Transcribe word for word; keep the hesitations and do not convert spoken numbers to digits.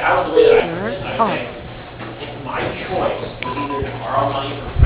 that was the way that I put Sure. it. I Oh. say, if my choice was either to borrow money from